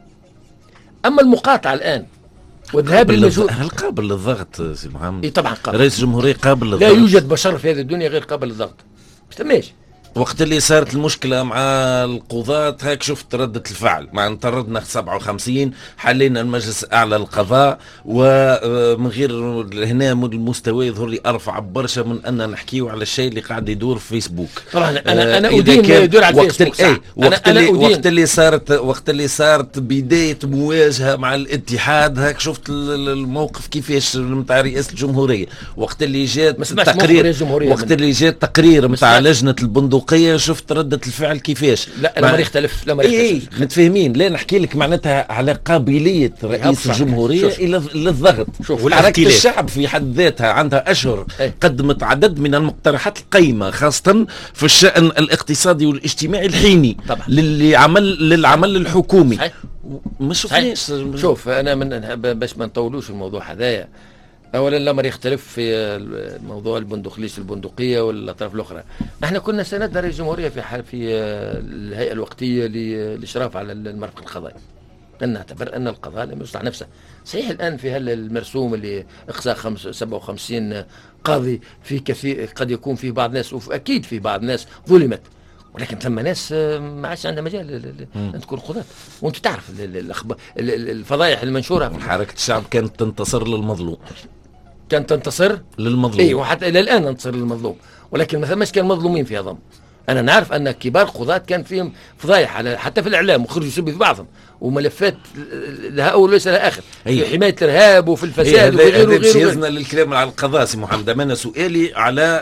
اما المقاطعه الان والذهاب للمجهود،
هل قابل للضغط سي محمد؟
اي طبعا قابل.
رئيس الجمهوريه قابل للضغط؟
لا يوجد بشر في هذه الدنيا غير قابل للضغط، مش تماش
وقت اللي صارت المشكله مع القضاة هاك شفت ردة الفعل، مع ان طردنا سبعة وخمسين حلينا المجلس الاعلى للقضاء، ومن غير هنا المستوى يظهر لي ارفع برشا من ان نحكيو على الشيء اللي قاعد يدور في فيسبوك.
طبعا انا انا ادين ما يدور على الفيسبوك.
اي وقت اللي وقت اللي صارت وقت اللي صارت بدايه مواجهه مع الاتحاد هاك شفت الموقف كيفاش نتاع رئاسه الجمهوريه، وقت اللي جات التقرير وقت اللي جات تقرير نتاع لجنه البندقيه شفت رده الفعل كيفاش.
لا الامر يختلف الامر يختلف.
اي متفاهمين. لا نحكي لك معناتها على قابليه رئيس الجمهوريه الى للضغط. حركه الشعب في حد ذاتها عندها اشهر ايه؟ قدمت عدد من المقترحات القيمه خاصه في الشان الاقتصادي والاجتماعي الحيني طبعا. للي عمل للعمل الحكومي صحيح. ما شفناش.
شوف انا من باش ما نطولوش الموضوع هذايا، اولا الامر يختلف في موضوع البندقيه البندقيه والاطراف الاخرى. احنا كنا سندنا رئيس الجمهوريه في حال في الهيئه الوقتيه للاشراف على المرفق القضائي. نعتبر ان القضاء لم يصلح نفسه. صحيح الان في هذا المرسوم اللي اقصاء سبعة وخمسين قاضي في كثير قد يكون في بعض الناس واكيد في بعض الناس ظلمت، ولكن ثم ناس ما عادش عندها مجال ان تكون قضاة. وانت تعرف الفضائح المنشوره.
حركه الشعب كانت تنتصر للمظلوم.
كانت تنتصر
للمظلوم.
اي وحتى الى الان تنتصر للمظلوم، ولكن مثلا مش كان مظلومين في ضم. انا نعرف ان كبار قضاة كان فيهم فضايح على حتى في الاعلام وخرجوا يسبوا في بعضهم وملفات لها اول وليس لها اخر في حمايه الارهاب وفي الفساد وفي غيره وغيره.
جهزنا للكلام على القضاء سي محمد. انا سؤالي على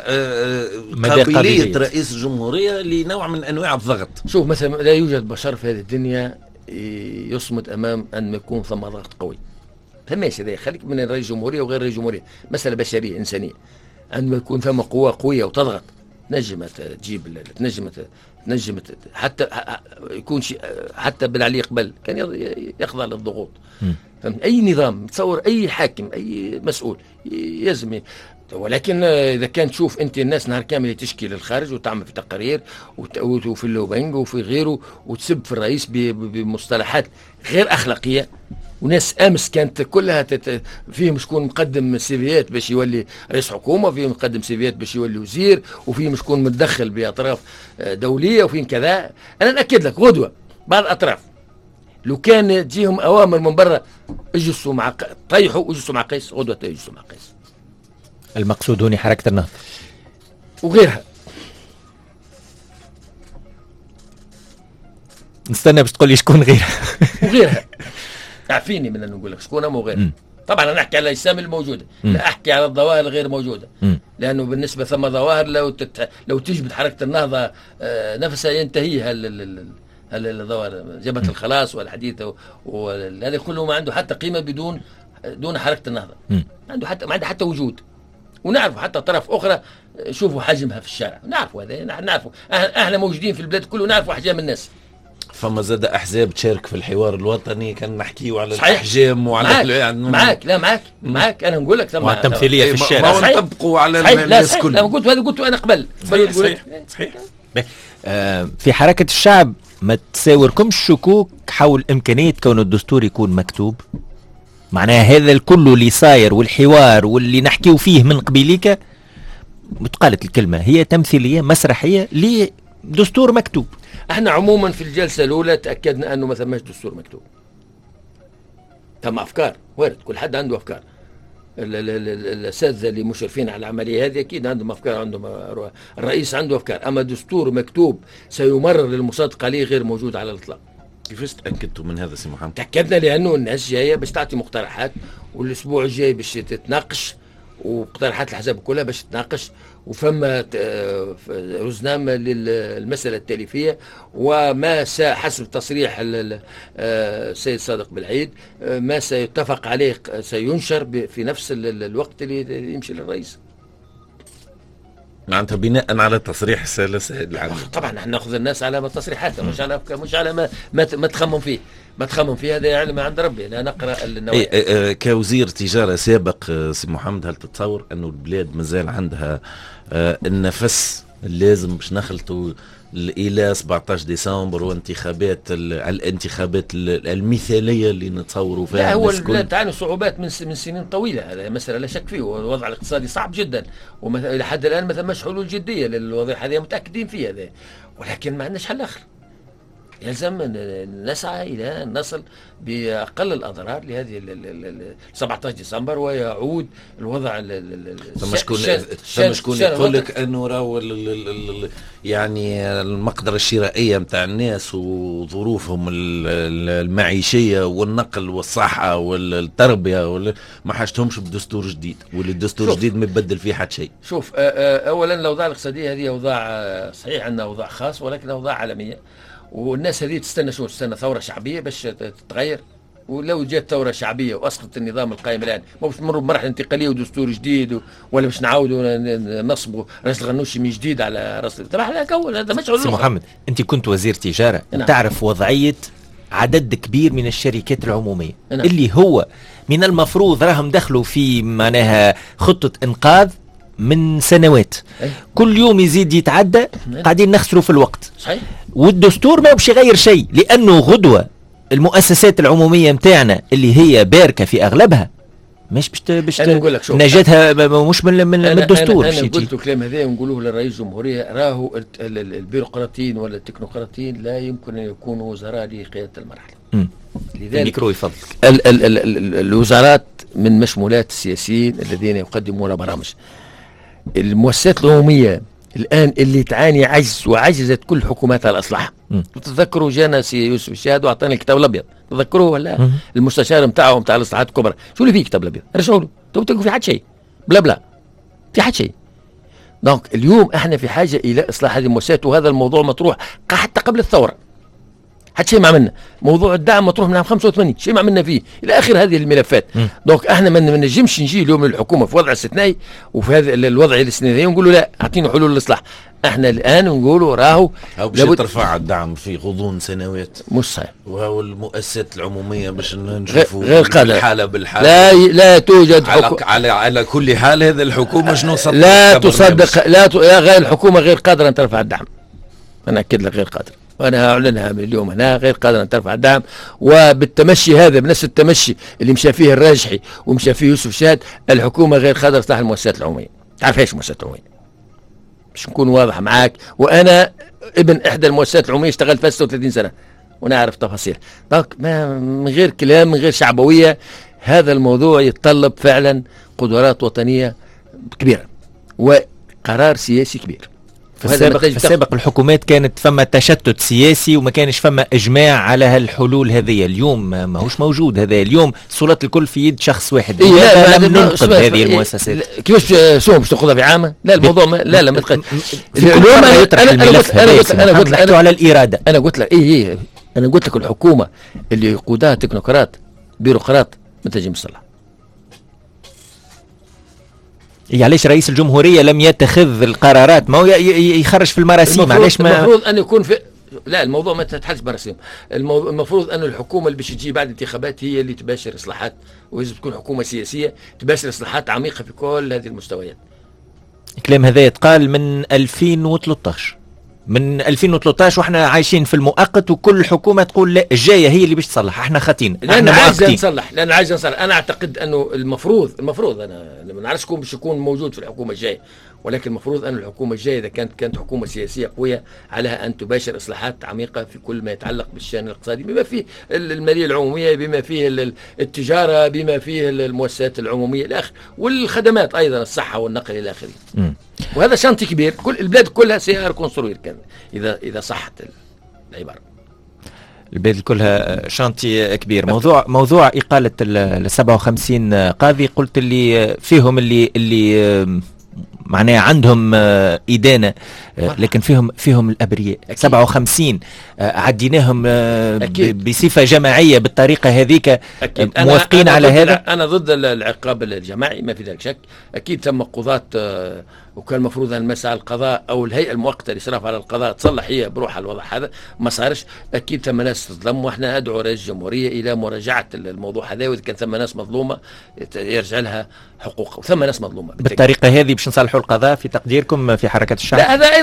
قابليه رئيس الجمهوريه لنوع من انواع الضغط.
شوف مثلا لا يوجد بشر في هذه الدنيا يصمد امام ان يكون ثم ضغط قوي. فماشي هذا خليك من رئيس الجمهوريه وغير رئيس الجمهوريه، مساله بشريه انسانيه. عندما يكون ثم قوه قويه وتضغط نجمت تجيب تنجمت تنجمت حتى يكون شيء حتى بالعلي قبل كان يخضع للضغوط. اي نظام تصور اي حاكم اي مسؤول يلزم، ولكن اذا كان تشوف انت الناس نهار كامل تشكي للخارج وتعمل في تقارير وفي اللوبينج وفي غيره وتسب في الرئيس بمصطلحات غير اخلاقيه، وناس امس كانت كلها تت... فيهم شكون مقدم سيفيات باش يولي رئيس حكومه، فيهم مقدم سيفيات باش يولي وزير، وفيهم شكون متدخل باطراف دوليه، وفيهم كذا. انا ناكد لك غدوه بعض الاطراف لو كان تجيهم اوامر من برا اجلسوا مع طيحوا اجلسوا مع قيس، غدوه اجلسوا مع قيس.
المقصود هنا حركه النهضه
وغيرها.
نستنى باش تقول لي شكون غيرها.
وغيرها تعفيني من أن نقول لك شكون مو غير. طبعا انا احكي على الاجسام الموجوده، لا احكي على الظواهر الغير موجوده. م. لانه بالنسبه ثم ظواهر لو تت... لو تجبد حركه النهضه آه نفسها ينتهي هال الظواهر جبهه الخلاص والحديث وهذا كله ما عنده حتى قيمه بدون دون حركه النهضه. م. ما عنده حتى ما عنده حتى وجود. ونعرف حتى طرف اخرى شوفوا حجمها في الشارع، نعرفوا هذا نعرفوا احنا موجودين في البلاد كله نعرفوا احجام الناس.
فما زاد احزاب تشارك في الحوار الوطني كان نحكيوا على الاحجام وعلى
معاك, يعني معاك لا معاك معاك انا نقول لك
ثم التمثيليه في الشارع
ما نطبقوا على الناس
كل لا قلت هذا قلت انا قبل
صحيح صحيح, صحيح.
آه في حركه الشعب ما تساوركمش شكوك حول امكانيه كون الدستور يكون مكتوب؟ معناها هذا الكل اللي صاير والحوار واللي نحكيو فيه من قبيليك متقالت الكلمه هي تمثيليه مسرحيه لدستور مكتوب.
احنا عموما في الجلسه الاولى تاكدنا انه ما ثماش دستور مكتوب. ثم افكار وارد، كل حد عنده افكار. الاساتذه اللي مشرفين على العمليه هذه اكيد عندهم افكار، عندهم الرئيس عنده افكار، اما دستور مكتوب سيمرر للمصادقه عليه غير موجود على الاطلاق.
كيفاش تاكدتوا من هذا سي محمد؟
تاكدنا لانه الناس جايه باش تعطي مقترحات، والاسبوع الجاي باش تتناقش، ومقترحات الحزب كلها باش تتناقش، وفما رزنامه للمساله التاليفيه، وما حسب تصريح السيد صادق بالعيد ما سيتفق عليه سينشر في نفس الوقت اللي يمشي للرئيس.
معناتها بناء على تصريح السيد العام.
طبعا نحن ناخذ الناس على تصريحاتها مش على مش على ما ما, ما تخمم فيه ما تخمم فيه هذا علم عند ربي. لا نقرا النوايا.
إيه إيه كوزير تجاره سابق سي محمد، هل تتصور انه البلاد مازال عندها آه النفس اللازم باش نخلطوا الى سبعة عشر ديسمبر وانتخابات الانتخابات المثاليه اللي نتصوروا فيها.
لا هو تعاني صعوبات من من سنين طويله، هذا مساله لا شك فيه، والوضع الاقتصادي صعب جدا والى حد الان ما ثماش حلول جديه للوضع هذا، متاكدين فيه هذا، ولكن ما عندناش حل اخر. يلزم نسعى الى ان نصل باقل الاضرار لهذه سبعة عشر ديسمبر ويعود الوضع.
ثم شكون ثم شكون يقول لك انه راهو يعني المقدره الشرائيه نتاع الناس وظروفهم المعيشيه والنقل والصحه والتربيه ما حاجتهمش بدستور جديد، والدستور الجديد ما يبدل فيه حتى شيء.
شوف اولا الاوضاع الاقتصاديه هذه اوضاع صحيح عندنا اوضاع خاص، ولكن اوضاع عالميه، والناس هذه تستنى شو؟ تستنى ثوره شعبيه باش تتغير. ولو جات ثوره شعبيه واسقطت النظام القائم الان، ما باش نمروا بمرحله انتقاليه ودستور جديد و... ولا باش نعاودوا نصبوا راس الغنوشي من جديد على راس تبع هذا كول هذا مش
سي محمد. انت كنت وزير تجاره، نعم. تعرف وضعيه عدد كبير من الشركات العموميه، نعم. اللي هو من المفروض راهم دخلوا في معناها خطه انقاذ من سنوات، أي. كل يوم يزيد يتعدى، قاعدين نخسروا في الوقت.
صحيح.
والدستور ما باش يغير شيء، لانه غدوه المؤسسات العموميه متاعنا اللي هي باركه في اغلبها مش باش نجاتها مش من, من
أنا
الدستور.
انا, أنا قلت الكلام هذا ونقولوه للرئيس الجمهوريه، راهو البيروقراطيين ولا التكنوقراطيين لا يمكن ان يكونوا وزراء لقياده المرحله.
لذلك الميكرو يفضل.
ال ال ال ال الوزارات من مشمولات السياسيين الذين يقدمون برامج. المؤسسات العموميه الآن اللي تعاني عجز، وعجزت كل حكوماتها الأصلح. تتذكروا جانا سي يوسف الشهاد وأعطاني الكتاب الأبيض، تذكروه ولا؟ مم. المستشار نتاعه نتاع الإصلاحات الكبرى، شو اللي فيه الكتاب الأبيض؟ رجعوا له، تو تلقوا في حد شيء، بلا بلا في حد شيء. دونك اليوم احنا في حاجة إلى إصلاح هذه المؤسسات، وهذا الموضوع مطروح حتى قبل الثورة. حتى شيء ما عملنا، موضوع الدعم مطروح من عام خمسة وثمانين، شيء ما عملنا فيه إلى آخر هذه الملفات. دونك احنا ما نجمش نجي اليوم للحكومة في وضع استثنائي وفي هذا الوضع الاستثنائي ونقولوا لا اعطينا حلول للإصلاح. احنا الآن نقولوا راهو
أو باش ترفع الدعم في غضون سنوات،
مش صحيح.
وهو المؤسسات العموميه باش نشوفوا
غير قادرة
بالحالة بالحالة
لا ي... لا توجد
على, حكو... على على كل حال هذه الحكومة شنو صدق
لا تصدق لا ت... يا غير الحكومة غير قادرة أن ترفع الدعم. أنا أكد لك غير قادرة، وأنا أعلنها من اليوم هنا، غير قادرة أن ترفع الدعم. وبالتمشي هذا بنفس التمشي اللي مشى فيه الراجحي ومشى فيه يوسف شهاد، الحكومة غير قادرة تصلح المؤسسات العمومية. تعرف ايش المؤسسات العمومية؟ باش نكون واضح معاك، وأنا ابن إحدى المؤسسات العمومية، اشتغلت فيها ستة وثلاثين سنة ونعرف تفاصيل. دونك من غير كلام، من غير شعبوية، هذا الموضوع يتطلب فعلا قدرات وطنية كبيرة وقرار سياسي كبير.
في السابق, في السابق الحكومات كانت فما تشتت سياسي وما كانش فما إجماع على هالحلول هذه. اليوم ما هوش موجود هذا، اليوم السلطات الكل في يد شخص واحد.
إيه لا
لم ننقذ هذه المؤسسات.
كيفاش سوهم باش تاخذها في عامة؟ لا الموضوع ما لا لا ما تقل.
اليوم أنا قلت لك أنا قلت لك على الإرادة.
أنا قلت لك إيه إيه أنا قلت لك الحكومة اللي يقودها تكنوقراط بيروقراط ما تنجم تصلح.
علاش رئيس الجمهورية لم يتخذ القرارات؟ ما هو يخرج في المراسيم. علاش ما
المفروض أن يكون في لا الموضوع ما تتحلش مراسيم. الموضوع المفروض أن الحكومة اللي باش تجي بعد الانتخابات هي اللي تباشر إصلاحات، ولازم تكون حكومة سياسية تباشر إصلاحات عميقة في كل هذه المستويات.
الكلام هذا يتقال من ألفين وثلاثة عشر، من ألفين وثلاثة عشر واحنا عايشين في المؤقت، وكل حكومه تقول لا الجايه هي اللي باش تصلح، احنا خاطين
احنا عايزين نصلح. لان عايزين نصلح. انا اعتقد انه المفروض المفروض انا ما نعرفش شكون باش يكون موجود في الحكومه الجايه، ولكن المفروض ان الحكومه الجايه اذا كانت كانت حكومه سياسيه قويه عليها ان تباشر اصلاحات عميقه في كل ما يتعلق بالشان الاقتصادي، بما فيه الماليه العموميه، بما فيه التجاره، بما فيه المؤسسات العموميه الى اخره، والخدمات ايضا الصحه والنقل الى اخره. وهذا شانتي كبير، كل البلاد كلها سيار كونستروير كان اذا اذا صحت العباره.
البلاد كلها شانتي كبير. موضوع موضوع اقاله ال سبعة وخمسين قاضي، قلت اللي فيهم اللي اللي معناها عندهم إدانة، لكن فيهم فيهم الأبرياء. سبعة وخمسين عديناهم بصفة جماعية بالطريقة هذيك، موافقين على هذا.
أنا ضد العقاب الجماعي ما في ذلك شك. أكيد ثم قضاة وكان المفروض أن مسعى القضاء أو الهيئة المؤقتة للإشراف على القضاء تصلح هي بروحها الوضع هذا، ما صارش. أكيد ثم ناس تظلم، وإحنا أدعو رئيس الجمهورية إلى مراجعة الموضوع هذا، وإذا كان ثم ناس مظلومة يرجع لها حقوقها، وثم ناس مظلومة
بالطريقة هذه باش نصلحوا القضاء في تقديركم في حركة الشعب.
لا هذا أيضا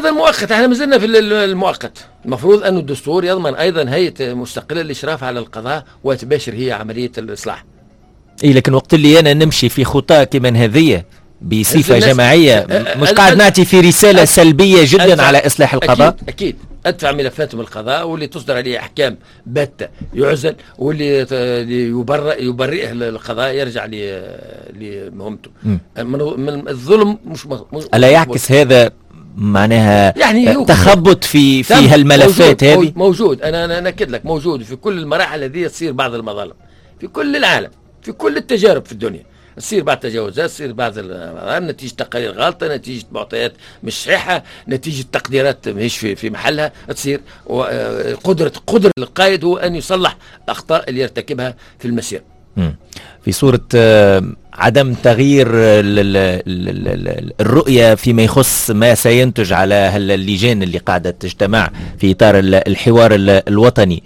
ايضا مؤقت، احنا ما زلنا في المؤقت. المفروض أن الدستور يضمن ايضا هيئه مستقله للاشراف على القضاء وتباشر هي عمليه الاصلاح.
اي لكن وقت اللي انا نمشي في خطى كمان هذه بصفه جماعيه مش قاعد نعطي في رساله سلبيه جدا على اصلاح القضاء.
اكيد, أكيد. ادفع ملفاتهم القضاء واللي تصدر عليه احكام باته يعزل، واللي يبرئ يبرئه القضاء يرجع لمهمته. من الظلم مش, مش
الا يعكس هذا معناها
يعني
تخبط في في هالملفات هذه؟
موجود. انا انا اكد لك موجود في كل المراحل هذه. تصير بعض المظالم في كل العالم، في كل التجارب في الدنيا، تصير بعض التجاوزات، تصير بعض نتيجه تقارير غلطه، نتيجه معطيات مش صحيحه، نتيجه تقديرات ماهيش في في محلها تصير. قدره قدره القائد هو ان يصلح الاخطاء اللي يرتكبها في المسير.
في صورة عدم تغيير الرؤية فيما يخص ما سينتج على اللجان اللي قاعدة تجتمع في إطار الحوار الوطني،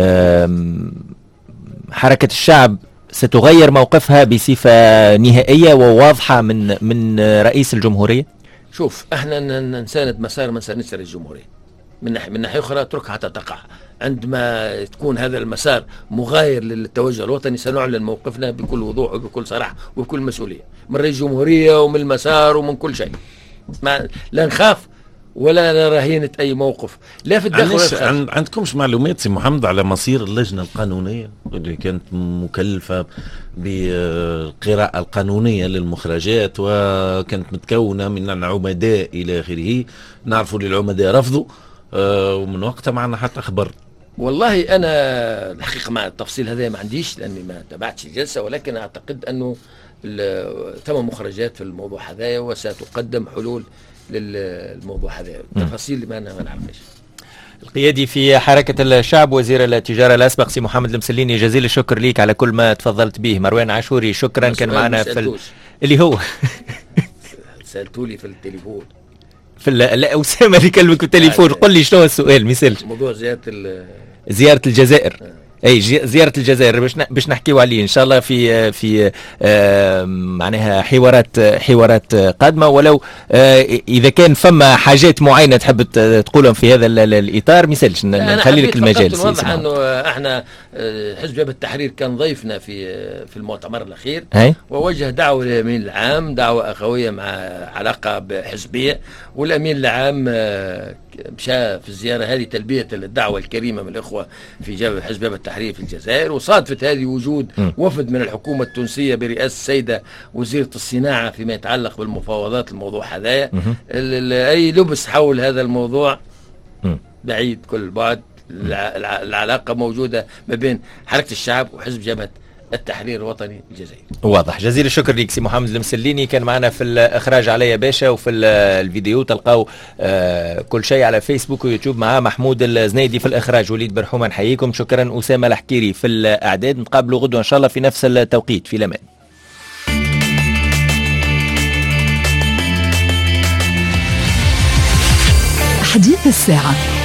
حركة الشعب ستغير موقفها بصفة نهائية وواضحة من من رئيس الجمهورية؟
شوف، احنا نساند مسار ما نساندش رئيس الجمهورية من ناحية من ناحية أخرى، اتركها حتى تقع. عندما تكون هذا المسار مغاير للتوجه الوطني سنعلن موقفنا بكل وضوح وبكل صراحة وبكل مسؤولية من رئيس الجمهورية ومن المسار ومن كل شيء. ما لا نخاف ولا نرهينة أي موقف لا في الداخل.
عند عندكمش معلومات سي محمد على مصير اللجنة القانونية اللي كانت مكلفة بالقراءة القانونية للمخرجات وكانت متكونة من العمداء إلى آخره؟ نعرفوا للعمداء رفضوا ومن وقتها معنا حتى خبر.
والله أنا الحقيقة مع التفصيل هذا ما عنديش لأني ما تابعتش الجلسة، ولكن أعتقد أنه ثم مخرجات في الموضوع هذا وستقدم حلول للموضوع هذا. التفاصيل ما أنا ما نعرفش.
القيادي في حركة الشعب وزير التجارة الأسبق سي محمد المسليني، جزيل الشكر ليك على كل ما تفضلت به. مروان عاشوري شكرا، كان معنا في ال... اللي هو
سألتولي في التليفون
في لا أسامة اللي كلمك في التليفون. قل لي شنو السؤال؟ مثال
موضوع زيارة
زيارة الجزائر. آه. اي زياره الجزائر باش باش نحكيو عليه ان شاء الله في في آه معناها حوارات حوارات قادمه. ولو آه اذا كان فما حاجات معينه تحب تقولهم في هذا الاطار ما يسالش نخلي لك المجال.
نوضح انه احنا حزب جبهه التحرير كان ضيفنا في في المؤتمر الاخير
هي.
ووجه دعوه للامين العام، دعوه اخويه مع علاقه بحزبيه، والامين العام مشى في الزياره هذه تلبيه الدعوه الكريمه من الاخوه في جبهه حزب جبهه التحرير في الجزائر. وصادفت هذه وجود م. وفد من الحكومه التونسيه برئاسه السيده وزيره الصناعه فيما يتعلق بالمفاوضات الموضوع هذايا. اي لبس حول هذا الموضوع م. بعيد كل البعد. العلاقه موجوده ما بين حركه الشعب وحزب جبهه التحرير الوطني الجزائري.
واضح. جزيل الشكر لك سي محمد المسليني، كان معنا في الاخراج عليا باشا، وفي الفيديو تلقاو آه كل شيء على فيسبوك ويوتيوب مع محمود الزنيدي في الاخراج. وليد برحومه نحييكم. شكرا اسامه الحكيري في الاعداد. نتقابلوا غدوه ان شاء الله في نفس التوقيت. في الامان.
حديث الساعه.